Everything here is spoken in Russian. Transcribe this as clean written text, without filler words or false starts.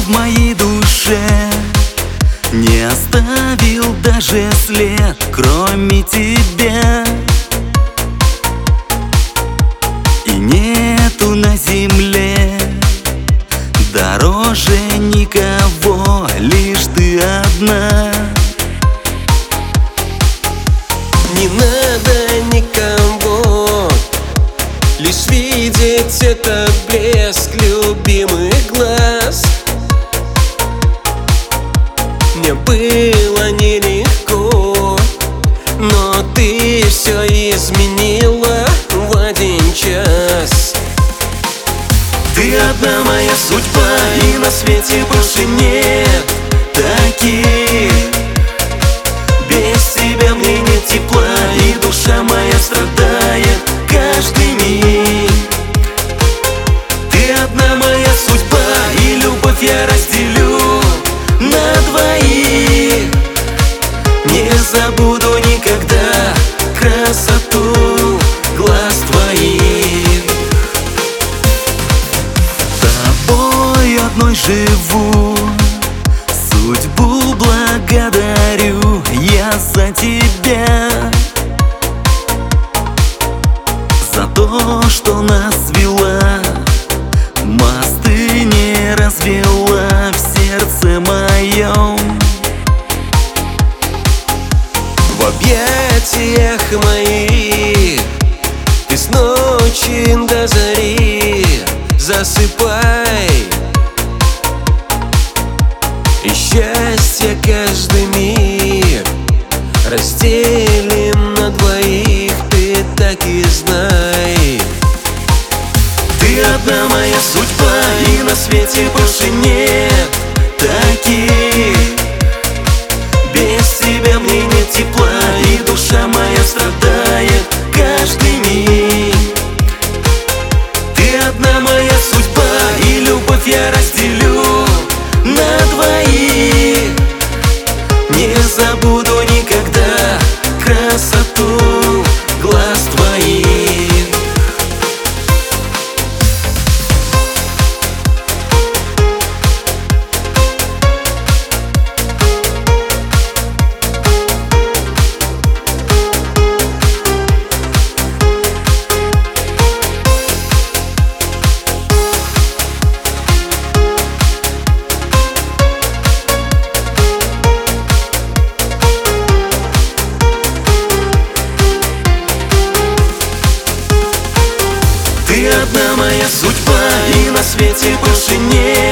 в моей душе не оставил даже след, кроме тебя. И нету на земле дороже никого, лишь ты одна. Не надо никого, лишь видеть этот блеск любимых глаз. Мне было нелегко, но ты все изменила в один час. Ты одна моя судьба, и на свете больше нет таких. Без тебя мне нет тепла, и душа моя страдает каждый миг. Ты одна моя судьба, и любовь я разделю на двоих. Не забуду никогда красоту глаз твоих. Тобой одной живу, судьбу благодарю я за тебя, за то, что нас свела, мосты не развела в сердце моем. В объятиях моих ты с ночи до зари засыпай, и счастье каждый миг разделим на двоих, ты так и знай. Ты одна моя судьба, и на свете больше нет таких. Без тебя мне нет тепла, и душа моя страдает каждый миг. Ты одна моя судьба, и любовь я разделю на двоих. Не забуду никогда красоту глаз твоих. Ты одна моя судьба, и на свете больше нет